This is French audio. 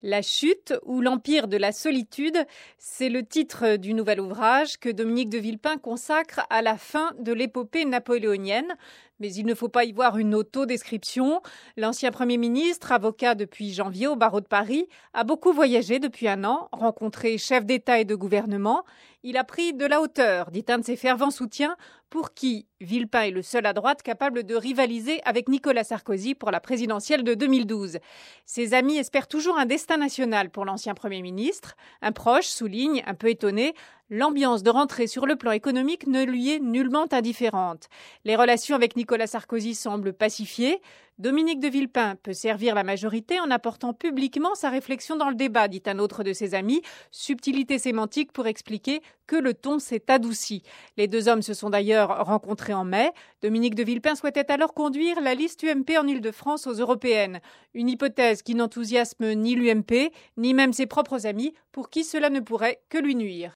La chute ou l'empire de la solitude, c'est le titre du nouvel ouvrage que Dominique de Villepin consacre à la fin de l'épopée napoléonienne. Mais il ne faut pas y voir une autodescription. L'ancien Premier ministre, avocat depuis janvier au barreau de Paris, a beaucoup voyagé depuis un an, rencontré chefs d'État et de gouvernement. Il a pris de la hauteur, dit un de ses fervents soutiens, pour qui Villepin est le seul à droite capable de rivaliser avec Nicolas Sarkozy pour la présidentielle de 2012. Ses amis espèrent toujours un destin national pour l'ancien Premier ministre. Un proche souligne, un peu étonné, l'ambiance de rentrée sur le plan économique ne lui est nullement indifférente. Les relations avec Nicolas Sarkozy semblent pacifiées. Dominique de Villepin peut servir la majorité en apportant publiquement sa réflexion dans le débat, dit un autre de ses amis. Subtilité sémantique pour expliquer que le ton s'est adouci. Les deux hommes se sont d'ailleurs rencontrés en mai. Dominique de Villepin souhaitait alors conduire la liste UMP en Île-de-France aux européennes. Une hypothèse qui n'enthousiasme ni l'UMP, ni même ses propres amis, pour qui cela ne pourrait que lui nuire.